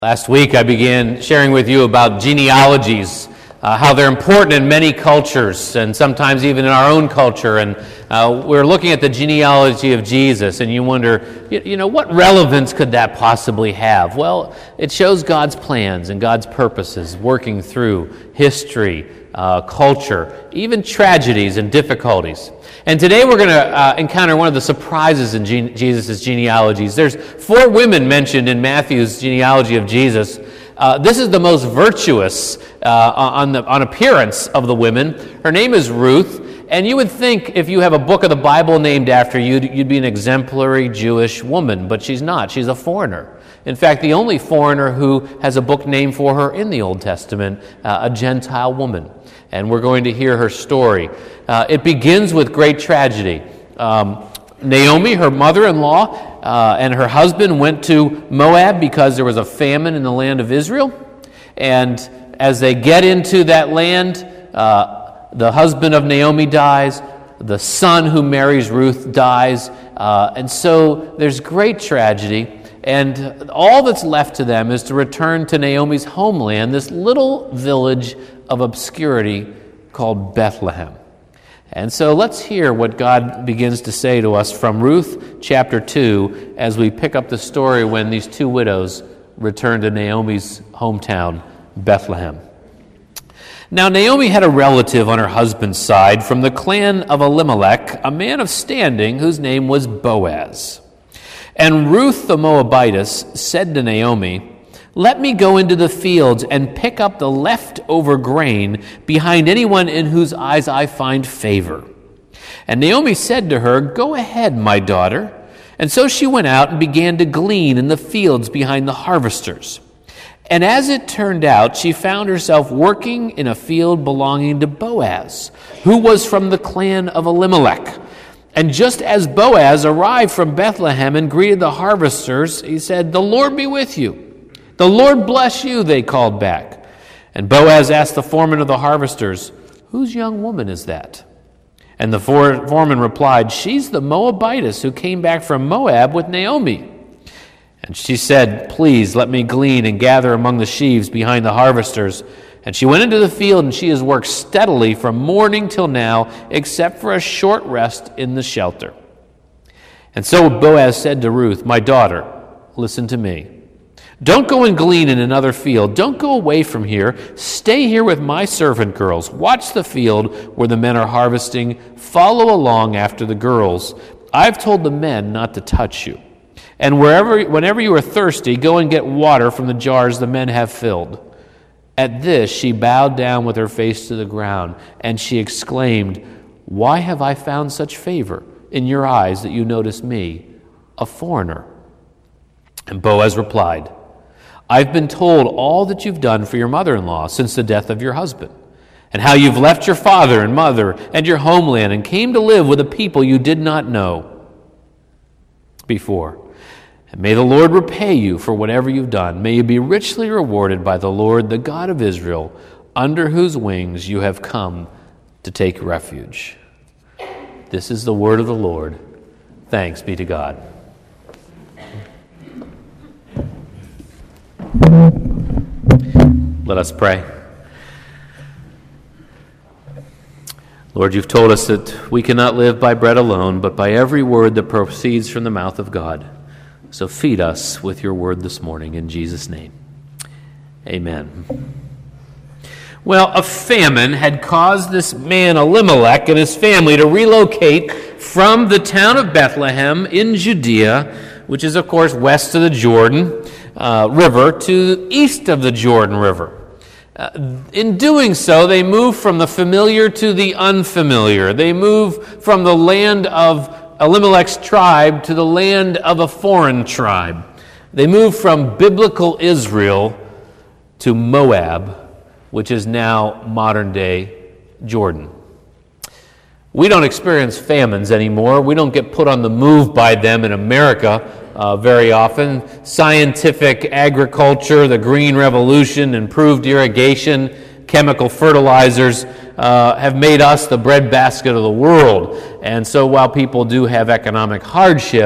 Last week I began sharing with you about genealogies, how they're important in many cultures and sometimes even in our own culture. And we're looking at the genealogy of Jesus, and you wonder, what relevance could that possibly have? Well, it shows God's plans and God's purposes working through history, culture, even tragedies and difficulties. And today we're going to encounter one of the surprises in Jesus' genealogies. There's 4 women mentioned in Matthew's genealogy of Jesus. This is the most virtuous on appearance of the women. Her name is Ruth, and you would think if you have a book of the Bible named after you, you'd be an exemplary Jewish woman, but she's not. She's a foreigner. In fact, the only foreigner who has a book named for her in the Old Testament, a Gentile woman. And we're going to hear her story. It begins with great tragedy. Naomi, her mother-in-law, and her husband went to Moab because there was a famine in the land of Israel. And as they get into that land, the husband of Naomi dies. The son who marries Ruth dies. And so there's great tragedy. And all that's left to them is to return to Naomi's homeland, this little village of obscurity called Bethlehem. And so let's hear what God begins to say to us from Ruth chapter 2 as we pick up the story when these 2 widows return to Naomi's hometown, Bethlehem. Now Naomi had a relative on her husband's side from the clan of Elimelech, a man of standing whose name was Boaz. And Ruth the Moabitess said to Naomi, "Let me go into the fields and pick up the leftover grain behind anyone in whose eyes I find favor." And Naomi said to her, "Go ahead, my daughter." And so she went out and began to glean in the fields behind the harvesters. And as it turned out, she found herself working in a field belonging to Boaz, who was from the clan of Elimelech. And just as Boaz arrived from Bethlehem and greeted the harvesters, he said, "The Lord be with you." "The Lord bless you," they called back. And Boaz asked the foreman of the harvesters, "Whose young woman is that?" And the foreman replied, "She's the Moabitess who came back from Moab with Naomi." And she said, "Please let me glean and gather among the sheaves behind the harvesters." And she went into the field, and she has worked steadily from morning till now, except for a short rest in the shelter. And so Boaz said to Ruth, "My daughter, listen to me. Don't go and glean in another field. Don't go away from here. Stay here with my servant girls. Watch the field where the men are harvesting. Follow along after the girls. I've told the men not to touch you. And whenever you are thirsty, go and get water from the jars the men have filled." At this, she bowed down with her face to the ground, and she exclaimed, "Why have I found such favor in your eyes that you notice me, a foreigner?" And Boaz replied, "I've been told all that you've done for your mother-in-law since the death of your husband, and how you've left your father and mother and your homeland and came to live with a people you did not know before. And may the Lord repay you for whatever you've done. May you be richly rewarded by the Lord, the God of Israel, under whose wings you have come to take refuge." This is the word of the Lord. Thanks be to God. Let us pray. Lord, you've told us that we cannot live by bread alone, but by every word that proceeds from the mouth of God. So feed us with your word this morning in Jesus' name. Amen. Well, a famine had caused this man Elimelech and his family to relocate from the town of Bethlehem in Judea, which is, of course, west of the Jordan River, to east of the Jordan River. In doing so, they moved from the familiar to the unfamiliar. They moved from the land of Elimelech's tribe to the land of a foreign tribe. They moved from biblical Israel to Moab, which is now modern-day Jordan. We don't experience famines anymore. We don't get put on the move by them in America very often. Scientific agriculture, the Green Revolution, improved irrigation, chemical fertilizers have made us the breadbasket of the world. And so while people do have economic hardship,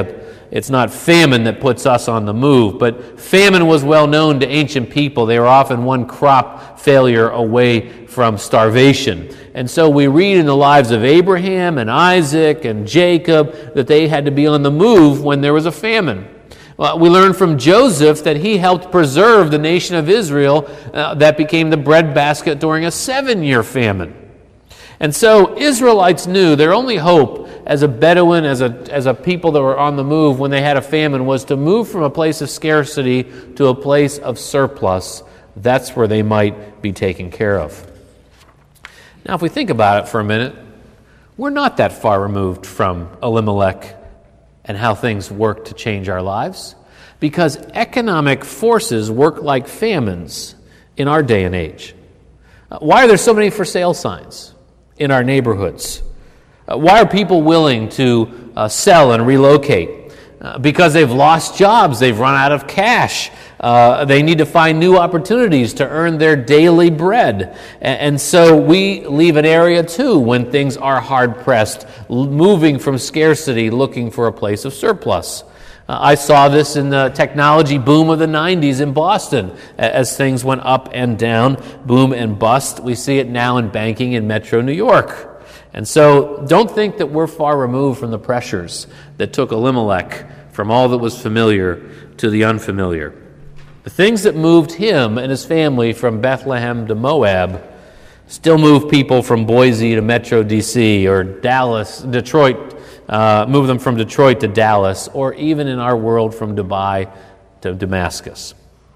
It's not famine that puts us on the move, but famine was well known to ancient people. They were often one crop failure away from starvation. And so we read in the lives of Abraham and Isaac and Jacob that they had to be on the move when there was a famine. We learn from Joseph that he helped preserve the nation of Israel that became the breadbasket during a 7-year famine. And so Israelites knew their only hope as a Bedouin, as a people that were on the move when they had a famine, was to move from a place of scarcity to a place of surplus. That's where they might be taken care of. Now, if we think about it for a minute, we're not that far removed from Elimelech and how things work to change our lives, because economic forces work like famines in our day and age. Why are there so many for sale signs in our neighborhoods? Why are people willing to sell and relocate? Because they've lost jobs, they've run out of cash, they need to find new opportunities to earn their daily bread. And so we leave an area too when things are hard-pressed, moving from scarcity, looking for a place of surplus. I saw this in the technology boom of the 90s in Boston as things went up and down, boom and bust. We see it now in banking in Metro New York. And so don't think that we're far removed from the pressures that took Elimelech from all that was familiar to the unfamiliar. The things that moved him and his family from Bethlehem to Moab still move people from Boise to Metro D.C. or Detroit, move them from Detroit to Dallas, or even in our world from Dubai to Damascus.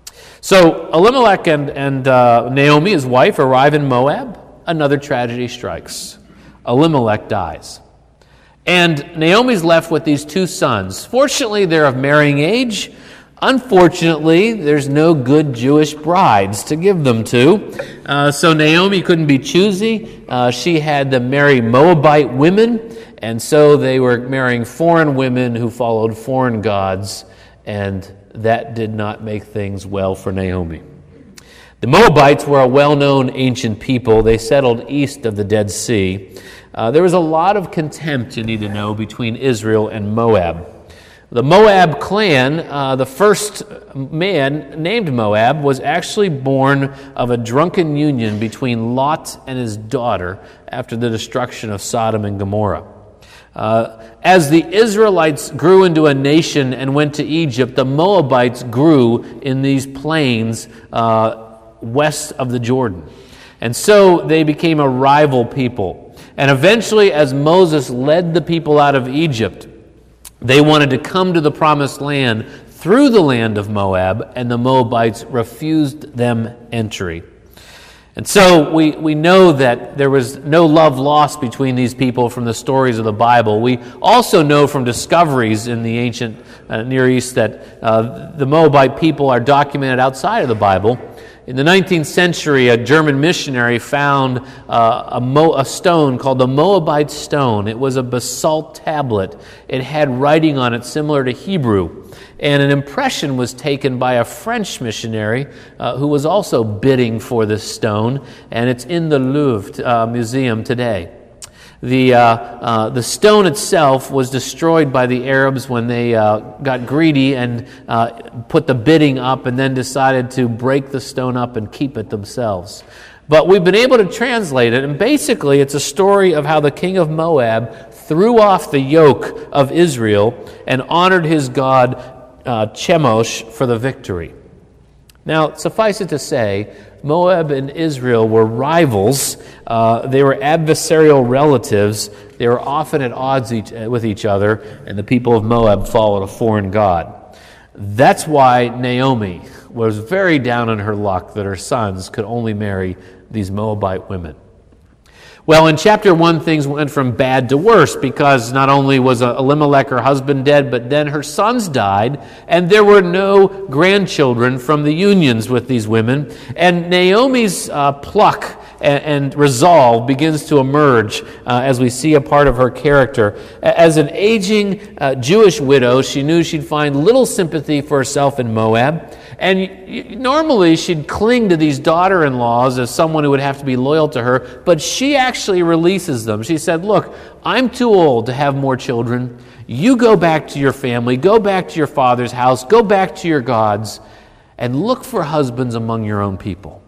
So Elimelech and Naomi, his wife, arrive in Moab. Another tragedy strikes. Elimelech dies. And Naomi's left with these 2 sons. Fortunately, they're of marrying age. Unfortunately, there's no good Jewish brides to give them to. So Naomi couldn't be choosy. She had to marry Moabite women, and so they were marrying foreign women who followed foreign gods, and that did not make things well for Naomi. The Moabites were a well-known ancient people. They settled east of the Dead Sea. There was a lot of contempt, you need to know, between Israel and Moab. The Moab clan, the first man named Moab, was actually born of a drunken union between Lot and his daughter after the destruction of Sodom and Gomorrah. As the Israelites grew into a nation and went to Egypt, the Moabites grew in these plains west of the Jordan. And so they became a rival people. And eventually, as Moses led the people out of Egypt, they wanted to come to the promised land through the land of Moab, and the Moabites refused them entry. And so we know that there was no love lost between these people from the stories of the Bible. We also know from discoveries in the ancient Near East that the Moabite people are documented outside of the Bible. In the 19th century, a German missionary found a stone called the Moabite stone. It was a basalt tablet. It had writing on it similar to Hebrew. And an impression was taken by a French missionary who was also bidding for this stone, and it's in the Louvre Museum today. The stone itself was destroyed by the Arabs when they got greedy and put the bidding up and then decided to break the stone up and keep it themselves. But we've been able to translate it, and basically it's a story of how the king of Moab threw off the yoke of Israel and honored his god Chemosh for the victory. Now, suffice it to say, Moab and Israel were rivals. They were adversarial relatives. They were often at odds with each other, and the people of Moab followed a foreign god. That's why Naomi was very down on her luck that her sons could only marry these Moabite women. Well, in chapter 1, things went from bad to worse because not only was Elimelech, her husband, dead, but then her sons died, and there were no grandchildren from the unions with these women. And Naomi's pluck and resolve begins to emerge as we see a part of her character. As an aging Jewish widow, she knew she'd find little sympathy for herself in Moab, And normally she'd cling to these daughter-in-laws as someone who would have to be loyal to her, but she actually releases them. She said, look, I'm too old to have more children. You go back to your family, go back to your father's house, go back to your gods, and look for husbands among your own people.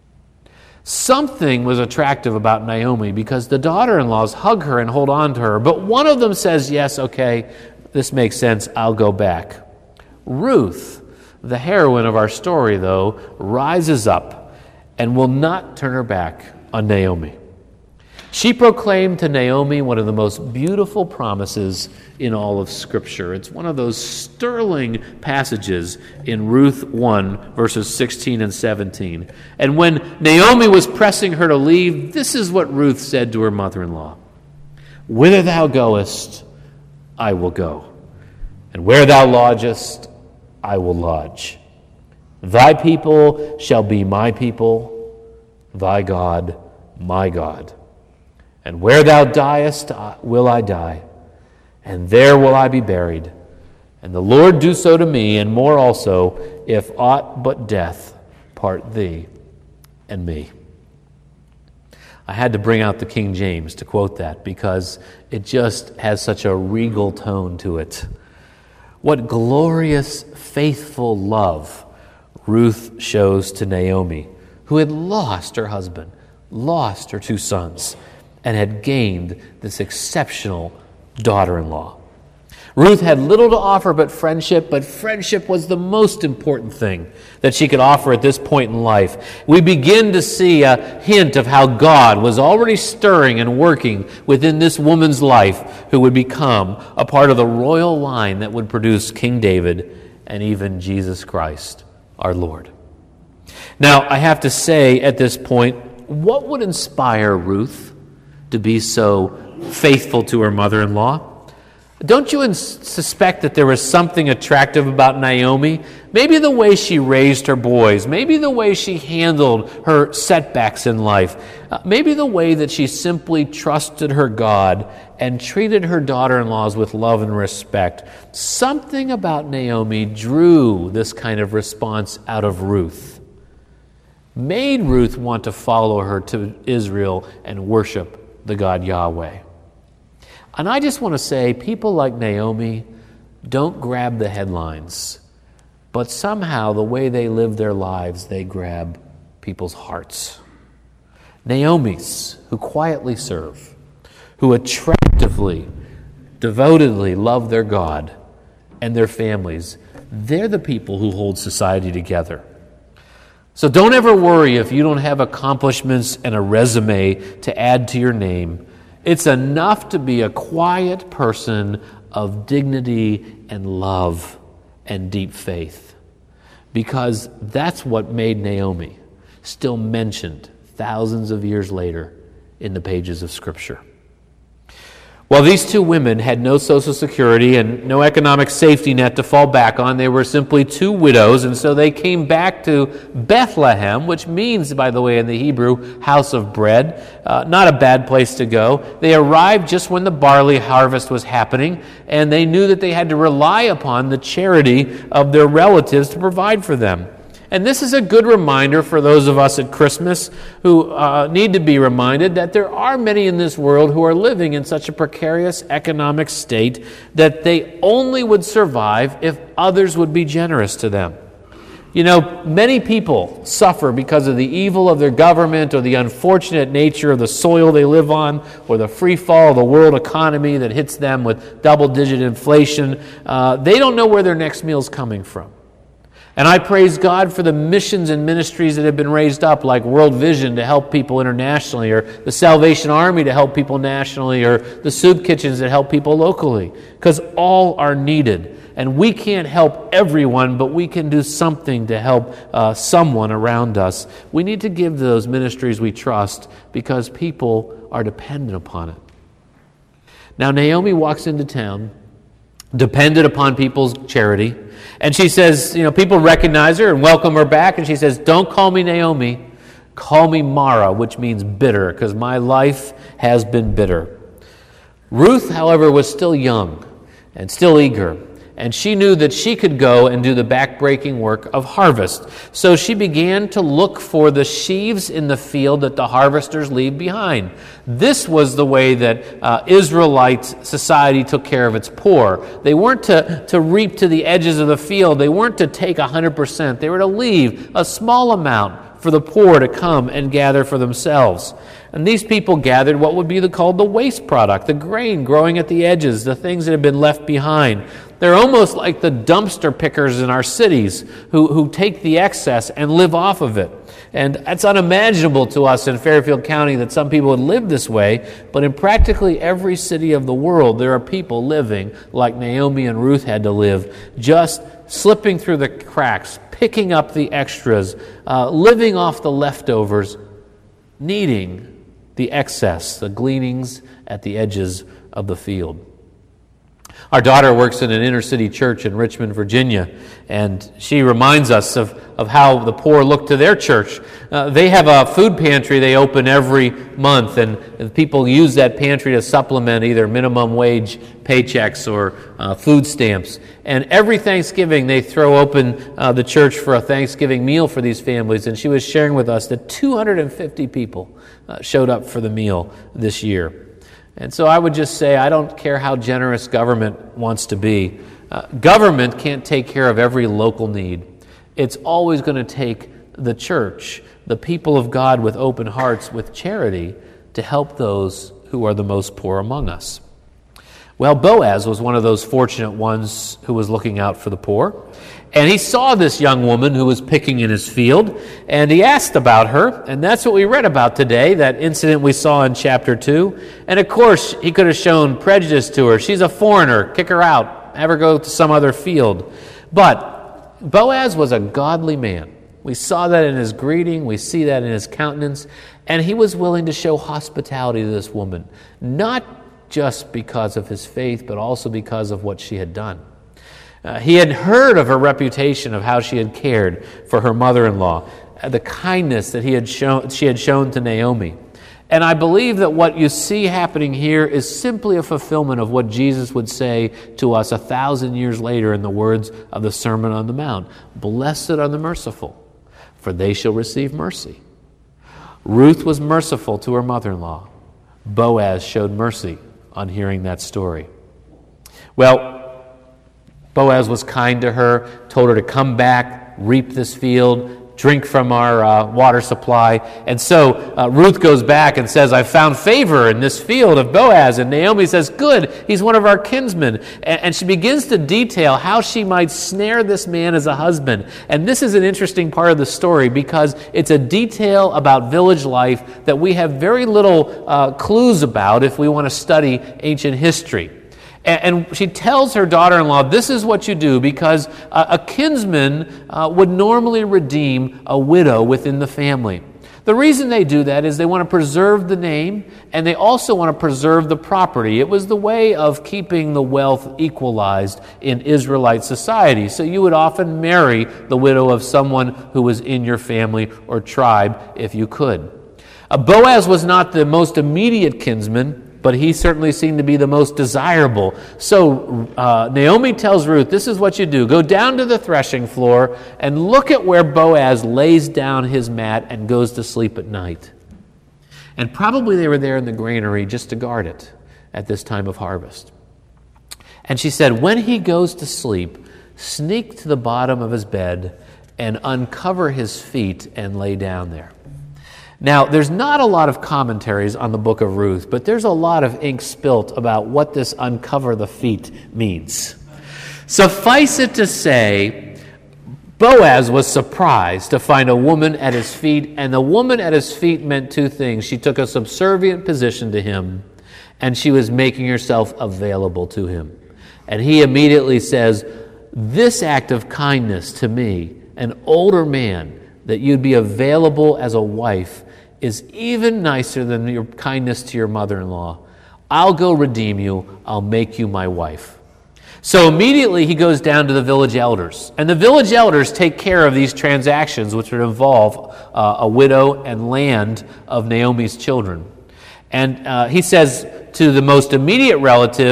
Something was attractive about Naomi because the daughter-in-laws hug her and hold on to her, but one of them says, yes, okay, this makes sense, I'll go back. Ruth, the heroine of our story, though, rises up and will not turn her back on Naomi. She proclaimed to Naomi one of the most beautiful promises in all of Scripture. It's one of those sterling passages in Ruth 1, verses 16 and 17. And when Naomi was pressing her to leave, this is what Ruth said to her mother-in-law. Whither thou goest, I will go, and where thou lodgest, I will lodge. Thy people shall be my people, thy God, my God. And where thou diest, will I die, and there will I be buried. And the Lord do so to me, and more also, if aught but death part thee and me. I had to bring out the King James to quote that because it just has such a regal tone to it. What glorious, faithful love Ruth shows to Naomi, who had lost her husband, lost her 2 sons, and had gained this exceptional daughter-in-law. Ruth had little to offer but friendship was the most important thing that she could offer at this point in life. We begin to see a hint of how God was already stirring and working within this woman's life who would become a part of the royal line that would produce King David and even Jesus Christ, our Lord. Now, I have to say at this point, what would inspire Ruth to be so faithful to her mother-in-law? Don't you suspect that there was something attractive about Naomi? Maybe the way she raised her boys, maybe the way she handled her setbacks in life, maybe the way that she simply trusted her God and treated her daughter-in-laws with love and respect. Something about Naomi drew this kind of response out of Ruth, made Ruth want to follow her to Israel and worship the God Yahweh. And I just want to say, people like Naomi don't grab the headlines, but somehow the way they live their lives, they grab people's hearts. Naomis who quietly serve, who attractively, devotedly love their God and their families, they're the people who hold society together. So don't ever worry if you don't have accomplishments and a resume to add to your name. It's enough to be a quiet person of dignity and love and deep faith, because that's what made Naomi still mentioned thousands of years later in the pages of Scripture. Well, these 2 women had no social security and no economic safety net to fall back on. They were simply 2 widows, and so they came back to Bethlehem, which means, by the way, in the Hebrew, house of bread. Not a bad place to go. They arrived just when the barley harvest was happening, and they knew that they had to rely upon the charity of their relatives to provide for them. And this is a good reminder for those of us at Christmas who need to be reminded that there are many in this world who are living in such a precarious economic state that they only would survive if others would be generous to them. You know, many people suffer because of the evil of their government or the unfortunate nature of the soil they live on or the free fall of the world economy that hits them with double-digit inflation. They don't know where their next meal's coming from. And I praise God for the missions and ministries that have been raised up, like World Vision to help people internationally, or the Salvation Army to help people nationally, or the soup kitchens that help people locally, because all are needed. And we can't help everyone, but we can do something to help someone around us. We need to give to those ministries we trust because people are dependent upon it. Now, Naomi walks into town, dependent upon people's charity, and she says, people recognize her and welcome her back, and she says, don't call me Naomi, call me Mara, which means bitter, because my life has been bitter. Ruth, however, was still young and still eager, and she knew that she could go and do the backbreaking work of harvest. So she began to look for the sheaves in the field that the harvesters leave behind. This was the way that Israelite society took care of its poor. They weren't to reap to the edges of the field. They weren't to take 100%. They were to leave a small amount for the poor to come and gather for themselves. And these people gathered what would be called the waste product, the grain growing at the edges, the things that had been left behind. They're almost like the dumpster pickers in our cities who take the excess and live off of it. And it's unimaginable to us in Fairfield County that some people would live this way, but in practically every city of the world, there are people living like Naomi and Ruth had to live, just slipping through the cracks, picking up the extras, living off the leftovers, needing the excess, the gleanings at the edges of the field. Our daughter works in an inner city church in Richmond, Virginia, and she reminds us of how the poor look to their church. They have a food pantry they open every month, and people use that pantry to supplement either minimum wage paychecks or food stamps. And every Thanksgiving they throw open the church for a Thanksgiving meal for these families, and she was sharing with us that 250 people showed up for the meal this year. And so I would just say, I don't care how generous government wants to be. Government can't take care of every local need. It's always going to take the church, the people of God with open hearts, with charity, to help those who are the most poor among us. Well, Boaz was one of those fortunate ones who was looking out for the poor. And he saw this young woman who was picking in his field, and he asked about her, and that's what we read about today, that incident we saw in chapter 2. And of course, he could have shown prejudice to her. She's a foreigner, kick her out, have her go to some other field. But Boaz was a godly man. We saw that in his greeting, we see that in his countenance, and he was willing to show hospitality to this woman, not just because of his faith, but also because of what she had done. He had heard of her reputation, of how she had cared for her mother-in-law, the kindness that she had shown to Naomi. And I believe that what you see happening here is simply a fulfillment of what Jesus would say to us 1,000 years later in the words of the Sermon on the Mount. Blessed are the merciful, for they shall receive mercy. Ruth was merciful to her mother-in-law. Boaz showed mercy on hearing that story. Well, Boaz was kind to her, told her to come back, reap this field, drink from our water supply. And so Ruth goes back and says, I found favor in this field of Boaz. And Naomi says, good, he's one of our kinsmen. And she begins to detail how she might snare this man as a husband. And this is an interesting part of the story because it's a detail about village life that we have very little clues about if we want to study ancient history. And she tells her daughter-in-law, this is what you do, because a kinsman would normally redeem a widow within the family. The reason they do that is they want to preserve the name, and they also want to preserve the property. It was the way of keeping the wealth equalized in Israelite society. So you would often marry the widow of someone who was in your family or tribe if you could. Boaz was not the most immediate kinsman, but he certainly seemed to be the most desirable. So Naomi tells Ruth, this is what you do. Go down to the threshing floor and look at where Boaz lays down his mat and goes to sleep at night. And probably they were there in the granary just to guard it at this time of harvest. And she said, when he goes to sleep, sneak to the bottom of his bed and uncover his feet and lay down there. Now, there's not a lot of commentaries on the book of Ruth, but there's a lot of ink spilt about what this uncover the feet means. Suffice it to say, Boaz was surprised to find a woman at his feet, and the woman at his feet meant two things. She took a subservient position to him, and she was making herself available to him. And he immediately says, this act of kindness to me, an older man, that you'd be available as a wife, is even nicer than your kindness to your mother-in-law. I'll go redeem you. I'll make you my wife. So immediately he goes down to the village elders. And the village elders take care of these transactions which would involve a widow and land of Naomi's children. And he says to the most immediate relative,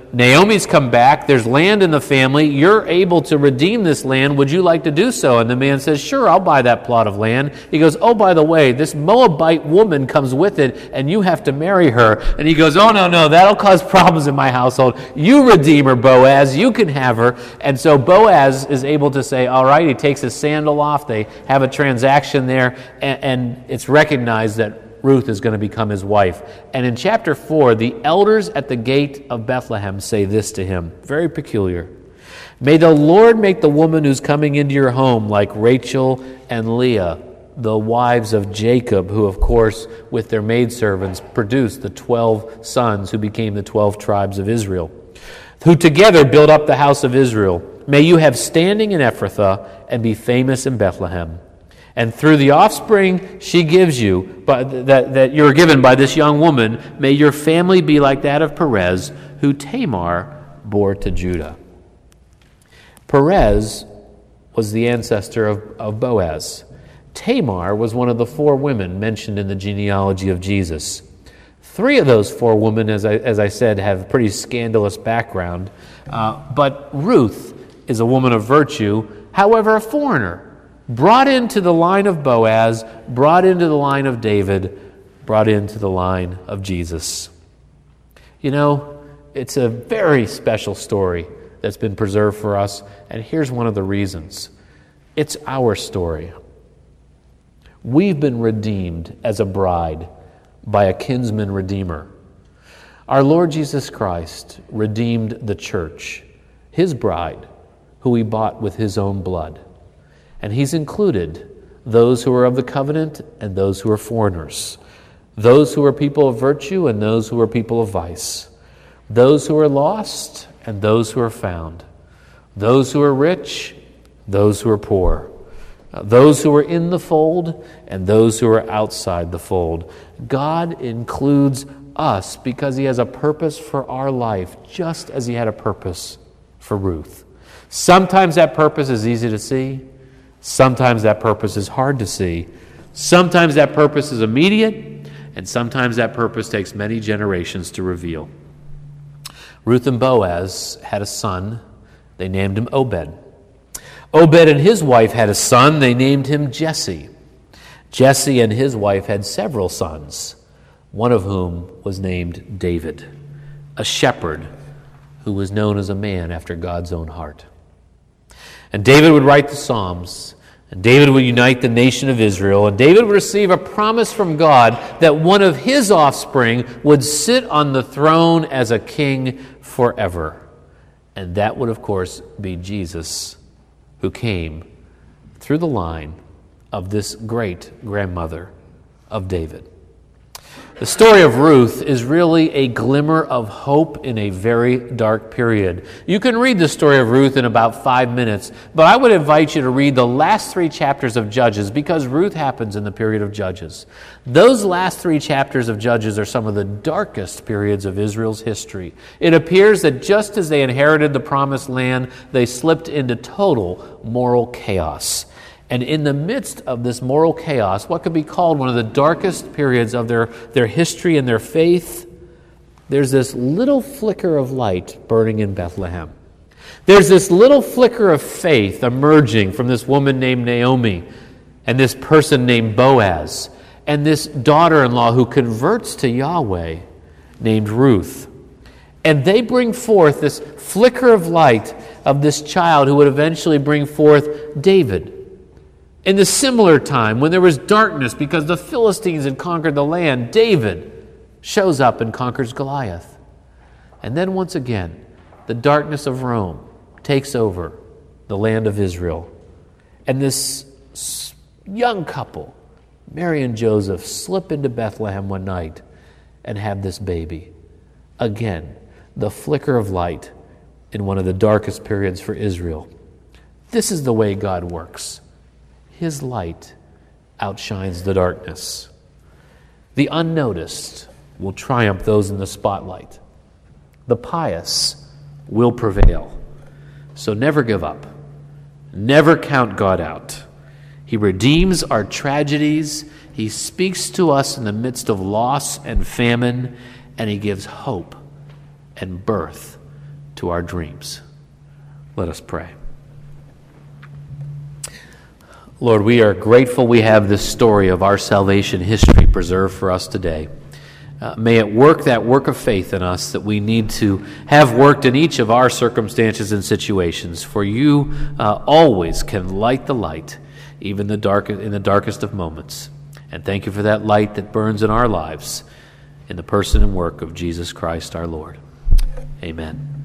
Naomi's come back. There's land in the family. You're able to redeem this land. Would you like to do so? And the man says, sure, I'll buy that plot of land. He goes, oh, by the way, this Moabite woman comes with it, and you have to marry her. And he goes, oh, no, that'll cause problems in my household. You redeem her, Boaz. You can have her. And so Boaz is able to say, all right, he takes his sandal off. They have a transaction there, and it's recognized that Ruth is going to become his wife. And in chapter 4, the elders at the gate of Bethlehem say this to him, very peculiar. May the Lord make the woman who's coming into your home like Rachel and Leah, the wives of Jacob, who, of course, with their maidservants, produced the 12 sons who became the 12 tribes of Israel, who together built up the house of Israel. May you have standing in Ephrathah and be famous in Bethlehem. And through the offspring she gives you, that you're given by this young woman, may your family be like that of Perez, who Tamar bore to Judah. Perez was the ancestor of Boaz. Tamar was one of the 4 women mentioned in the genealogy of Jesus. 3 of those 4 women, as I said, have a pretty scandalous background. But Ruth is a woman of virtue, however, a foreigner. Brought into the line of Boaz, brought into the line of David, brought into the line of Jesus. You know, it's a very special story that's been preserved for us, and here's one of the reasons. It's our story. We've been redeemed as a bride by a kinsman redeemer. Our Lord Jesus Christ redeemed the church, his bride, who he bought with his own blood. And he's included those who are of the covenant and those who are foreigners, those who are people of virtue and those who are people of vice, those who are lost and those who are found, those who are rich, those who are poor, those who are in the fold and those who are outside the fold. God includes us because he has a purpose for our life, just as he had a purpose for Ruth. Sometimes that purpose is easy to see. Sometimes that purpose is hard to see. Sometimes that purpose is immediate, and sometimes that purpose takes many generations to reveal. Ruth and Boaz had a son. They named him Obed. Obed and his wife had a son. They named him Jesse. Jesse and his wife had several sons, one of whom was named David, a shepherd who was known as a man after God's own heart. And David would write the Psalms, and David would unite the nation of Israel, and David would receive a promise from God that one of his offspring would sit on the throne as a king forever. And that would, of course, be Jesus, who came through the line of this great grandmother of David. The story of Ruth is really a glimmer of hope in a very dark period. You can read the story of Ruth in about 5 minutes, but I would invite you to read the last 3 chapters of Judges, because Ruth happens in the period of Judges. Those last 3 chapters of Judges are some of the darkest periods of Israel's history. It appears that just as they inherited the promised land, they slipped into total moral chaos. And in the midst of this moral chaos, what could be called one of the darkest periods of their history and their faith, there's this little flicker of light burning in Bethlehem. There's this little flicker of faith emerging from this woman named Naomi and this person named Boaz and this daughter-in-law who converts to Yahweh named Ruth. And they bring forth this flicker of light of this child who would eventually bring forth David. In the similar time, when there was darkness because the Philistines had conquered the land, David shows up and conquers Goliath. And then once again, the darkness of Rome takes over the land of Israel. And this young couple, Mary and Joseph, slip into Bethlehem one night and have this baby. Again, the flicker of light in one of the darkest periods for Israel. This is the way God works. His light outshines the darkness. The unnoticed will triumph those in the spotlight. The pious will prevail. So never give up. Never count God out. He redeems our tragedies. He speaks to us in the midst of loss and famine, and he gives hope and birth to our dreams. Let us pray. Lord, we are grateful we have this story of our salvation history preserved for us today. May it work that work of faith in us that we need to have worked in each of our circumstances and situations, for you always can light the light, even in the darkest of moments. And thank you for that light that burns in our lives in the person and work of Jesus Christ our Lord. Amen.